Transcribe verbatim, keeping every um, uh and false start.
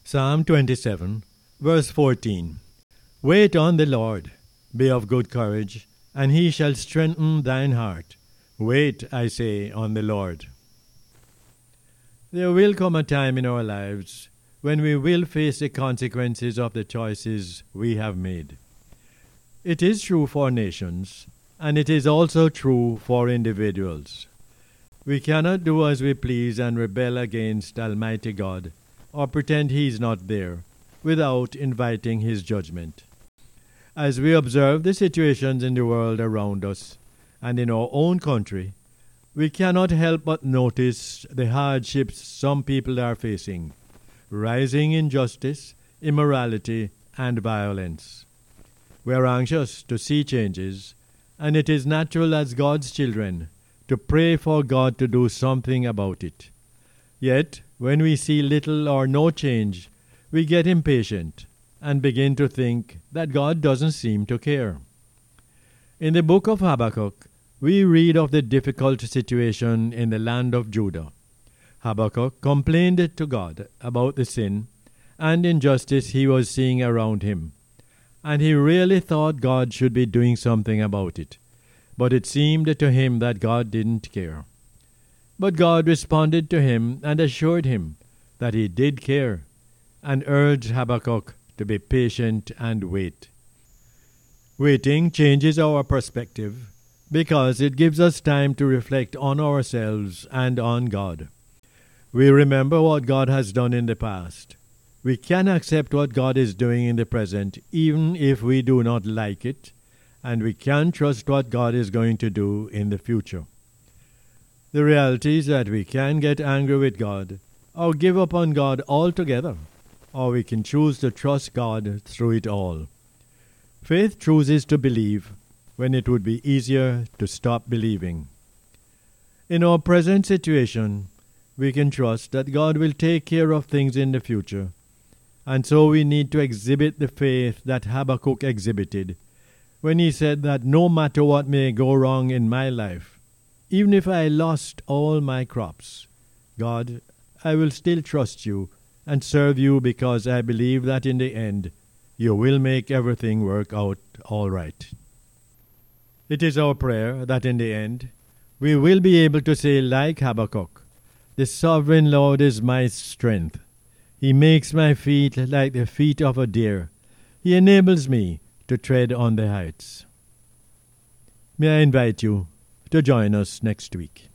Psalm twenty-seven, verse fourteen. Wait on the Lord, be of good courage, and he shall strengthen thine heart. Wait, I say, on the Lord. There will come a time in our lives when we will face the consequences of the choices we have made. It is true for nations, and it is also true for individuals. We cannot do as we please and rebel against Almighty God, or pretend He is not there, without inviting His judgment. As we observe the situations in the world around us and in our own country, we cannot help but notice the hardships some people are facing: rising injustice, immorality, and violence. We are anxious to see changes, and it is natural as God's children to pray for God to do something about it. Yet, when we see little or no change, we get impatient and begin to think that God doesn't seem to care. In the book of Habakkuk, we read of the difficult situation in the land of Judah. Habakkuk complained to God about the sin and injustice he was seeing around him, and he really thought God should be doing something about it, but it seemed to him that God didn't care. But God responded to him and assured him that He did care, and urged Habakkuk to be patient and wait. Waiting changes our perspective because it gives us time to reflect on ourselves and on God. We remember what God has done in the past. We can accept what God is doing in the present even if we do not like it, and we can trust what God is going to do in the future. The reality is that we can get angry with God or give up on God altogether, or we can choose to trust God through it all. Faith chooses to believe when it would be easier to stop believing. In our present situation, we can trust that God will take care of things in the future, and so we need to exhibit the faith that Habakkuk exhibited when he said that no matter what may go wrong in my life, even if I lost all my crops, God, I will still trust you and serve you because I believe that in the end you will make everything work out all right. It is our prayer that in the end we will be able to say like Habakkuk, "The sovereign Lord is my strength. He makes my feet like the feet of a deer. He enables me to tread on the heights." May I invite you to join us next week.